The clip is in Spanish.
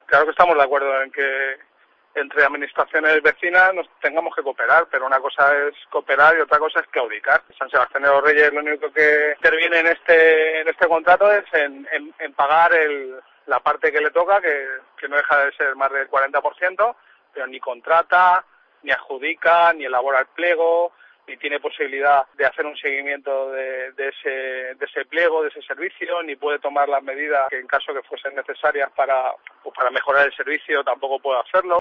Claro que estamos de acuerdo en que entre administraciones vecinas nos tengamos que cooperar, pero una cosa es cooperar y otra cosa es claudicar. San Sebastián de los Reyes lo único que interviene en este contrato es en pagar la parte que le toca, que no deja de ser más del 40%, pero ni contrata, ni adjudica, ni elabora el pliego, ni tiene posibilidad de hacer un seguimiento de ese pliego, de ese servicio, ni puede tomar las medidas que en caso que fuesen necesarias para mejorar el servicio tampoco puede hacerlo.